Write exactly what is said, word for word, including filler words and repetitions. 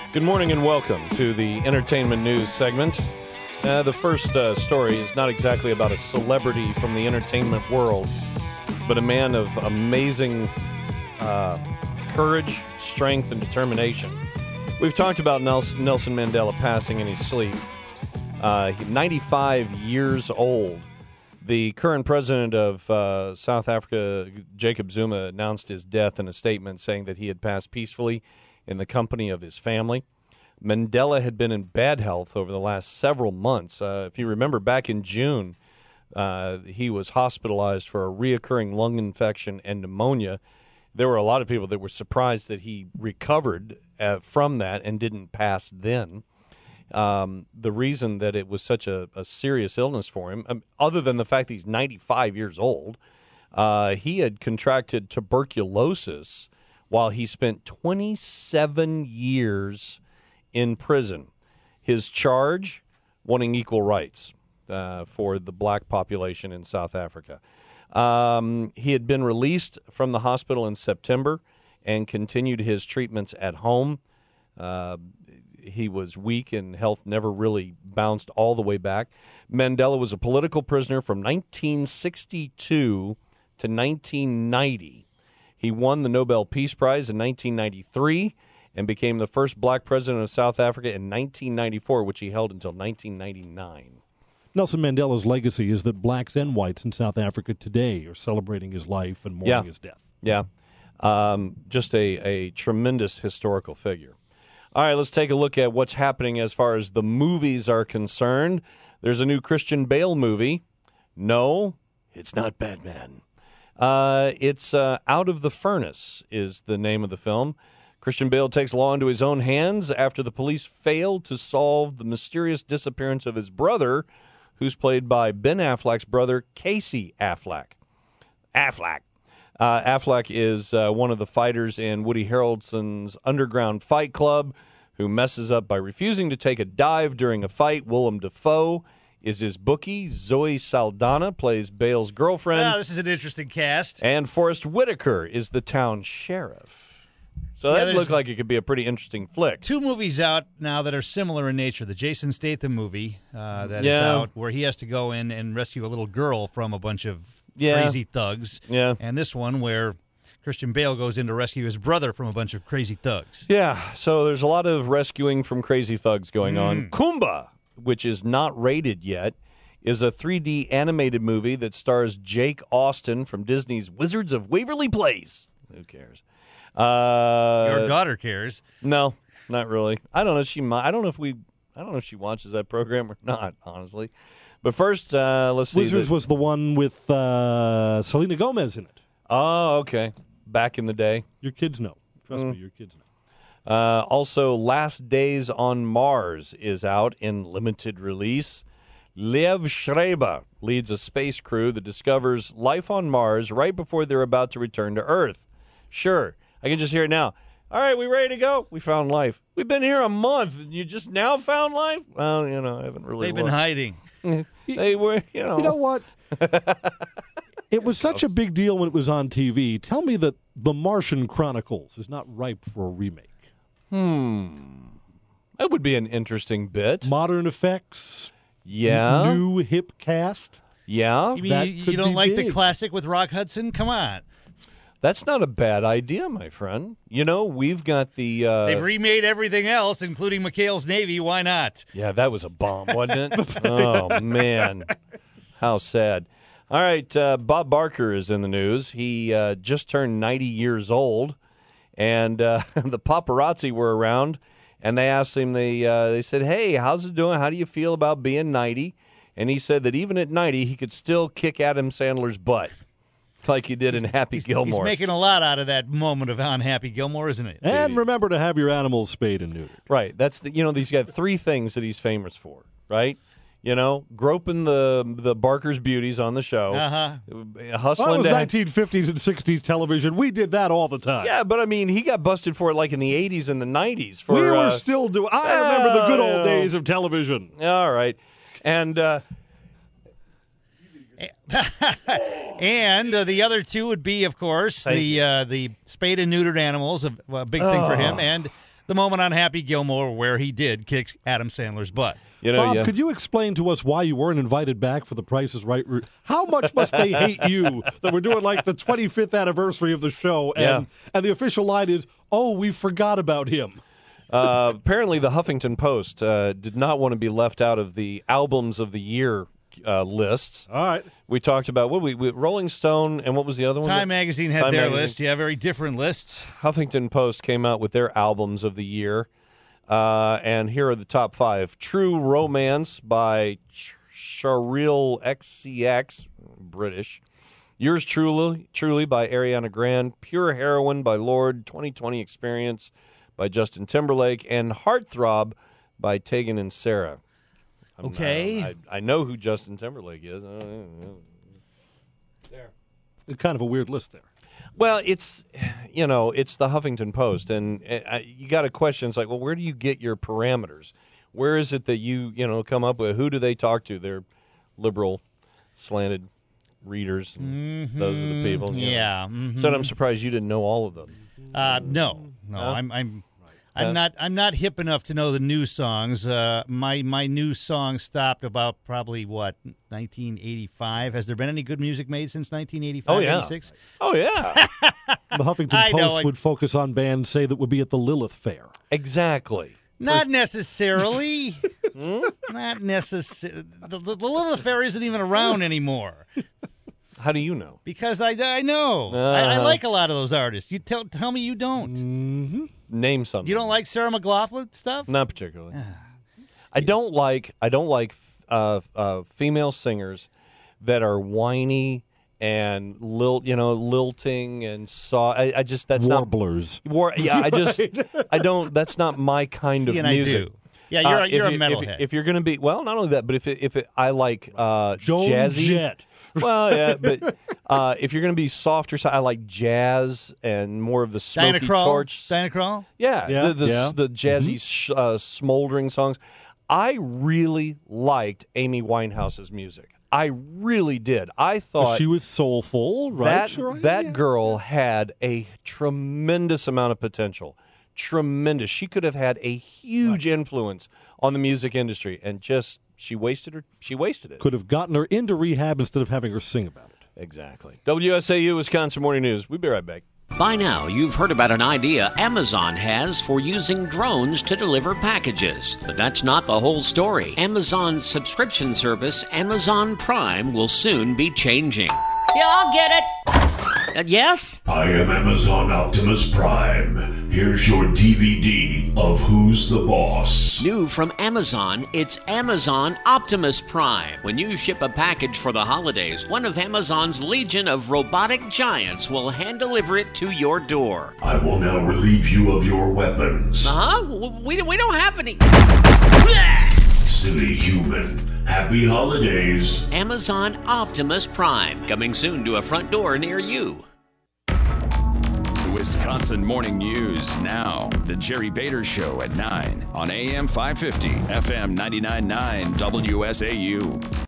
Good morning and welcome to the entertainment news segment. Uh, the first uh, story is not exactly about a celebrity from the entertainment world, but a man of amazing uh, courage, strength, and determination. We've talked about Nelson, Nelson Mandela passing in his sleep. Uh, ninety-five years old. The current president of uh, South Africa, Jacob Zuma, announced his death in a statement saying that he had passed peacefully in the company of his family. Mandela had been in bad health over the last several months. Uh, if you remember, back in June, uh, he was hospitalized for a reoccurring lung infection and pneumonia. There were a lot of people that were surprised that he recovered uh, from that and didn't pass then. Um, the reason that it was such a, a serious illness for him, um, other than the fact that he's ninety-five years old, uh, he had contracted tuberculosis while he spent twenty-seven years in prison. His charge, wanting equal rights uh, for the black population in South Africa. Um, he had been released from the hospital in September and continued his treatments at home. Uh, he was weak and health never really bounced all the way back. Mandela was a political prisoner from nineteen sixty-two to nineteen ninety. He won the Nobel Peace Prize in nineteen ninety-three and became the first black president of South Africa in nineteen ninety-four, which he held until nineteen ninety-nine. Nelson Mandela's legacy is that blacks and whites in South Africa today are celebrating his life and mourning yeah. his death. Yeah, um, just a, a tremendous historical figure. All right, let's take a look at what's happening as far as the movies are concerned. There's a new Christian Bale movie. No, it's not Batman. Uh, it's uh, Out of the Furnace is the name of the film. Christian Bale takes law into his own hands after the police failed to solve the mysterious disappearance of his brother, who's played by Ben Affleck's brother, Casey Affleck. Affleck. Uh, Affleck is uh, one of the fighters in Woody Harrelson's Underground Fight Club, who messes up by refusing to take a dive during a fight. Willem Dafoe is his bookie. Zoe Saldana plays Bale's girlfriend. Wow, this is an interesting cast. And Forrest Whitaker is the town sheriff. So Yeah, that looked like it could be a pretty interesting flick. Two movies out now that are similar in nature. The Jason Statham movie uh, that is Yeah. out, where he has to go in and rescue a little girl from a bunch of Yeah. crazy thugs. Yeah. And this one where Christian Bale goes in to rescue his brother from a bunch of crazy thugs. Yeah, so there's a lot of rescuing from crazy thugs going on. Kumba, which is not rated yet, is a three D animated movie that stars Jake Austin from Disney's Wizards of Waverly Place. Who cares? Uh, Your daughter cares. No, not really. I don't know if she might. I don't know if we. I don't know if she watches that program or not, honestly. But first, uh, let's see. Wizards the, was the one with uh, Selena Gomez in it. Oh, okay. Back in the day. Your kids know. Trust Mm. me, your kids know. Uh, also, Last Days on Mars is out in limited release. Liev Schreiber leads a space crew that discovers life on Mars right before they're about to return to Earth. Sure, I can just hear it now. All right, we ready to go? We found life. We've been here a month, and you just now found life? Well, you know, I haven't really They've been looked. hiding. They were, you know. You know what? It was such a big deal when it was on T V. Tell me that The Martian Chronicles is not ripe for a remake. Hmm. That would be an interesting bit. Modern effects, Yeah. new hip cast. Yeah. You mean That you, could you don't be like the big. classic with Rock Hudson? Come on. That's not a bad idea, my friend. You know, we've got the... Uh, They've remade everything else, including McHale's Navy. Why not? Yeah, that was a bomb, wasn't it? Oh, man. How sad. All right, uh, Bob Barker is in the news. He uh, just turned ninety years old, and uh, the paparazzi were around, and they asked him, they, uh, they said, hey, how's it doing? How do you feel about being ninety? And he said that even at ninety, he could still kick Adam Sandler's butt like he did in Happy He's, Gilmore. he's making a lot out of that moment of on Happy Gilmore, isn't it? And remember to have your animals spayed and neutered. Right. That's the, you know, he's got three things that he's famous for, right? You know, groping the the Barker's beauties on the show, Uh-huh. hustling Well, it was to nineteen fifties and sixties television. We did that all the time. Yeah, but I mean, he got busted for it like in the eighties and the nineties. For we were uh, still doing. I remember the good uh, you old know. days of television. All right, and uh, And uh, the other two would be, of course, Thank the uh, the spayed and neutered animals, a, a big thing for him, and the moment on Happy Gilmore where he did kick Adam Sandler's butt. You know, Bob, yeah. could you explain to us why you weren't invited back for the Price is Right? Re- How much must they hate you that we're doing like the twenty-fifth anniversary of the show, and Yeah. and the official line is, "Oh, we forgot about him." Uh, apparently, the Huffington Post uh, did not want to be left out of the albums of the year uh, lists. All right. We talked about what we, we Rolling Stone, and what was the other one? Time Magazine had Time their Magazine. list. Yeah, very different lists. Huffington Post came out with their albums of the year, uh, and here are the top five: True Romance by Ch- Sharil X C X, British. Yours Truly, Truly by Ariana Grande. Pure Heroine by Lorde. twenty twenty Experience by Justin Timberlake, and Heartthrob by Tegan and Sarah. I'm, Okay. I, I, I know who Justin Timberlake is. There. Kind of a weird list there. Well, it's, you know, it's the Huffington Post, and uh, you got a question. It's like, well, where do you get your parameters? Where is it that you, you know, come up with? Who do they talk to? They're liberal, slanted readers. And Mm-hmm. Those are the people. you know. Yeah. mhm. So I'm surprised you didn't know all of them. Uh, no, no, No? I'm, I'm, I'm Uh, not, I'm not hip enough to know the new songs. Uh, my, my new song stopped about probably what nineteen eighty-five. Has there been any good music made since nineteen eighty-five? Oh, yeah. eighty-six? Oh, yeah. The Huffington I know, Post I- would focus on bands, say, that would be at the Lilith Fair. Exactly. Not necessarily. Not necessarily. The, the, the Lilith Fair isn't even around anymore. How do you know? Because I, I know. I, I Uh-huh. like a lot of those artists. You tell tell me you don't. Mm-hmm. Name something. You don't like Sarah McLachlan stuff? Not particularly. I don't like. I don't like uh, uh, female singers that are whiny and lilt. You know, lilting and saw. I, I just that's Warblers. not war. Yeah, I just. I don't. That's not my kind See, of and I music. do. Yeah, you're, Uh, a, you're if a you- metalhead. If, if you're going to be well, not only that, but if it, if it, I like uh, Joan jazzy. Jett. Well, yeah, but uh, if you're going to be softer, side, I like jazz and more of the Diana smoky Krall? torch. Diana Krall? Yeah, Yeah, the the, yeah. the jazzy, sh- uh, smoldering songs. I really liked Amy Winehouse's music. I really did. I thought She was soulful, right? that Sure, that yeah. girl had a tremendous amount of potential. Tremendous. She could have had a huge influence on the music industry, and just she wasted her. She wasted it. Could have gotten her into rehab instead of having her sing about it. Exactly. W S A U Wisconsin Morning News. We'll be right back. By now, you've heard about an idea Amazon has for using drones to deliver packages. But that's not the whole story. Amazon's subscription service, Amazon Prime, will soon be changing. Yeah, I'll get it. Uh, yes? I am Amazon Optimus Prime. Here's your D V D of Who's the Boss. New from Amazon, it's Amazon Optimus Prime. When you ship a package for the holidays, one of Amazon's legion of robotic giants will hand deliver it to your door. I will now relieve you of your weapons. Uh-huh? We, we don't have any. Silly human. Happy holidays. Amazon Optimus Prime, coming soon to a front door near you. The Wisconsin Morning News now. The Jerry Bader Show at nine on A M five fifty, F M ninety-nine point nine W S A U.